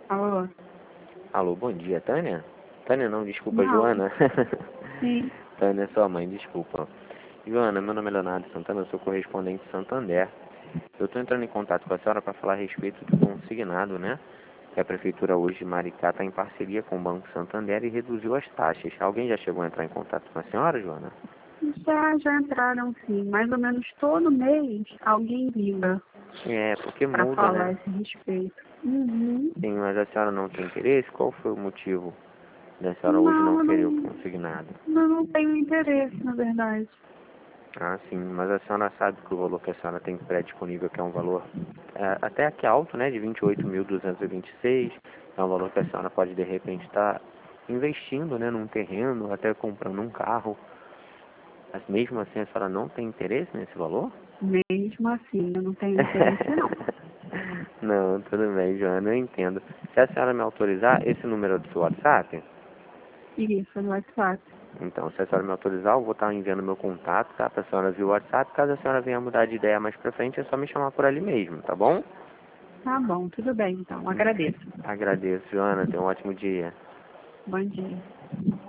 Alô? Alô, bom dia, Tânia? Tânia não, desculpa, Não. Joana. Sim. Tânia é sua mãe, desculpa. Joana, meu nome é Leonardo Santana, eu sou correspondente de Santander. Eu estou entrando em contato com a senhora para falar a respeito do consignado, né? Que a Prefeitura hoje de Maricá está em parceria com o Banco Santander e reduziu as taxas. Alguém já chegou a entrar em contato com a senhora, Joana? Já entraram, sim. Mais ou menos todo mês alguém liga É, porque para muda, falar a né? esse respeito. Uhum. Sim, mas a senhora não tem interesse? Qual foi o motivo da senhora hoje não Não, eu querer o não, consignado? eu não tenho interesse, na verdade. Ah, sim, mas a senhora sabe que o valor que a senhora tem pré-disponível, que é um valor até aqui alto, né, de 28.226, é um valor que a senhora pode, de repente, estar investindo, né, num terreno, até comprando um carro. Mas mesmo assim, a senhora não tem interesse nesse valor? Mesmo assim, eu não tenho interesse, não. Não, tudo bem, Joana, eu entendo. Se a senhora me autorizar, esse número é do seu WhatsApp? Isso, no WhatsApp. Então, se a senhora me autorizar, eu vou estar enviando meu contato, tá? Para a senhora via o WhatsApp. Caso a senhora venha mudar de ideia mais pra frente, é só me chamar por ali mesmo, tá bom? Tá bom, tudo bem, então. Agradeço. Agradeço, Joana. Tenha um ótimo dia. Bom dia.